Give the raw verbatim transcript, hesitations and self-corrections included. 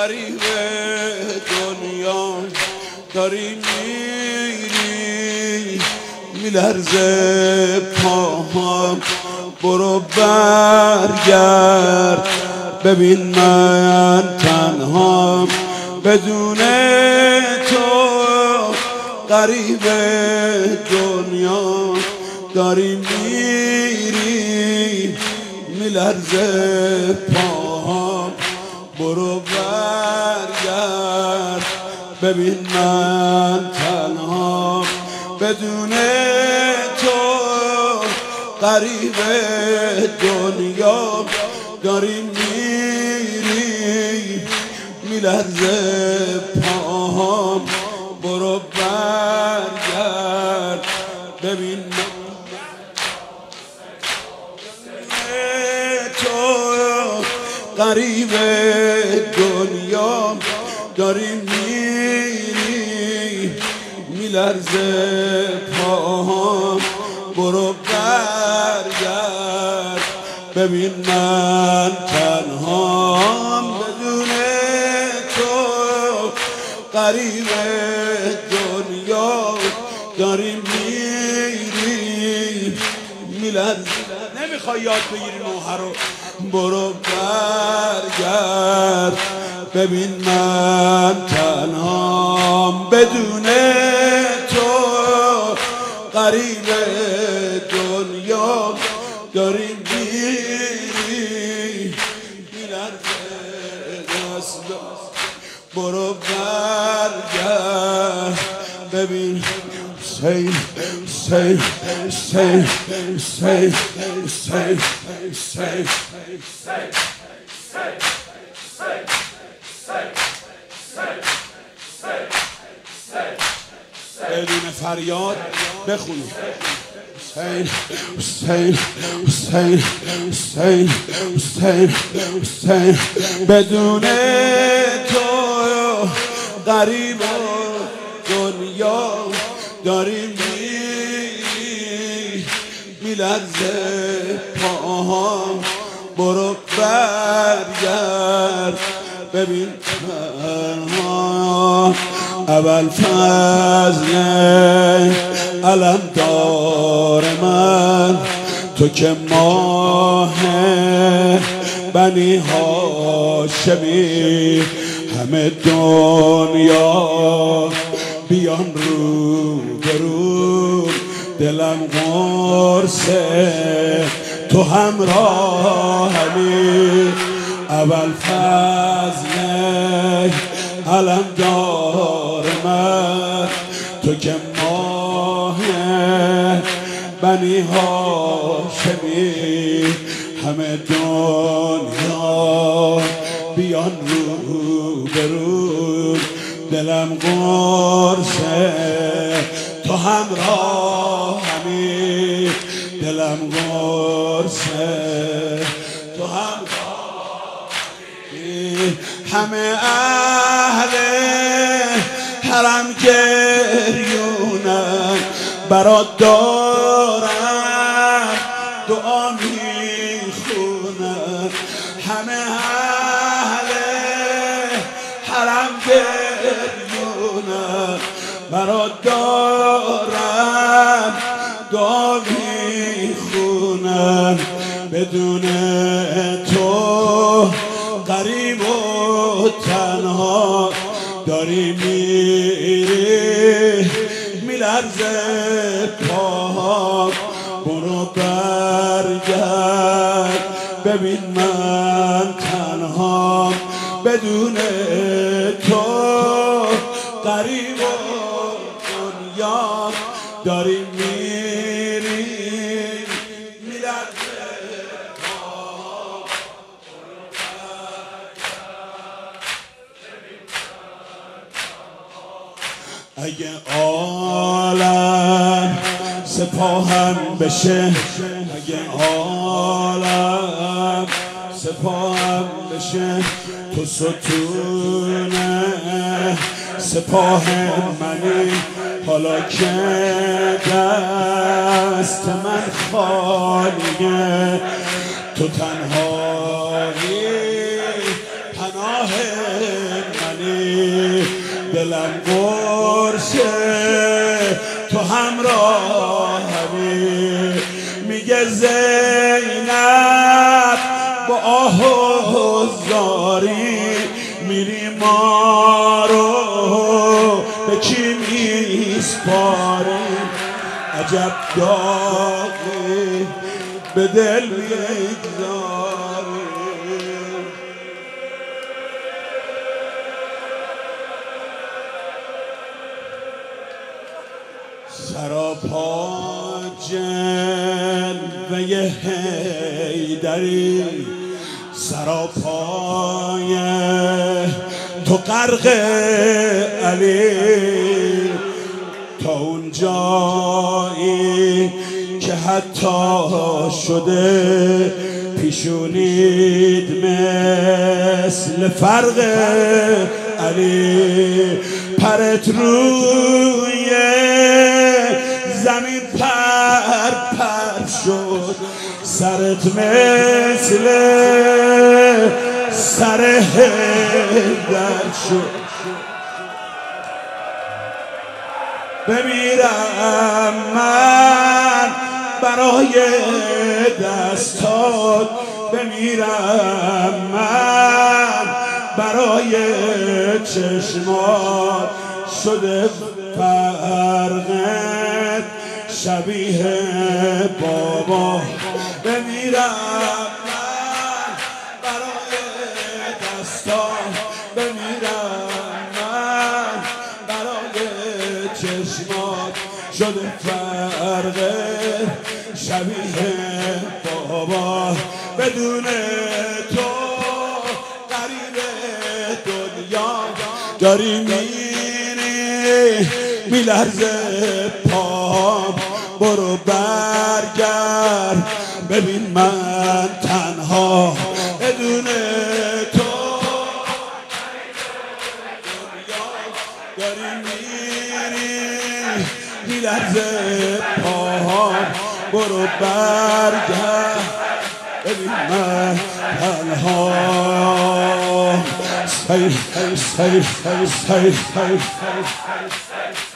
غریب دنیا داری میری، میلرزه پاهام. برو برگرد ببین من تنهام، بدون تو غریب دنیا داری میری، میلرزه پاهام. برو برگرد ببین من تنهام، بدون تو غریب دنیا داری میری، میلرزه پاهام. برو برگرد ببین تو غریب دنیا داری میری، میلرزه پاهام. برو برگرد ببین من تنهام، بدون تو غریب دنیا داری میری، میلرزه. نمیخوای یاد بگیری نوحه رو؟ برو برگرد ببین من تنهام، بدون تو غریب دنیا داری میری، میلرزه دست. برو برگرد ببین Say, say, say, say, say, say, بدون فریاد بخونی. حسین حسین حسین حسین حسین حسین، بدون تو غریب دنیا داری میری، میلرزه پاهام. برو برگرد ببین تنها. اول فضل علمدار من تو که ماه بنی هاشمی، همه دنیا بیان رو برو، دلم قرصه تو همراهمی. اول فضل علمدار من تو که ماه بنی هاشمی، همه دنیا بیان رو برو، دلم قرصه تو همراهمی. دلم قرصه تو همراهمی. همه اهل حرم گریونن برات دارن، دعا میخونن. همه اهل حرم گریونن برات دارن، دعا میخونن. بدون تو غریب و تنها داری میری، میلرزه پاهام. برو برگرد ببین من تنهام، بدون تو غریب و دنیا داری میری، میلرزه پاهام. اگه عالم سپاهم بشه، اگه عالم سپاهم بشه، تو ستونه سپاه منی. حالا که دست من خالیه، تو تنهایی پناه دلم قرصه تو همراهمی میگه زینب با آه و زاری میری ما رو به کی میسپاری عجب داغی به دل میگذاری سراپا جلوه حیدری سراپای تو غرق علی تا اون جایی که حتی شده پیشونید مثل فرق علی پرت روی زمین پر پر شد سرت مثل سر حیدر شد بمیرم من برای دستات بمیرم من برای چشمات شده فرقت شبیه بابا بمیرم من برای دستات بمیرم من برای چشمات شده فرقت شبیه بابا بدون تو غریب دنیا داری میری میلرزه پام برو برگرد ببین من تنها بدون تو داری میری میلرزه پام برو برگرد ببین من تنها سیر سیر سیر سیر سیر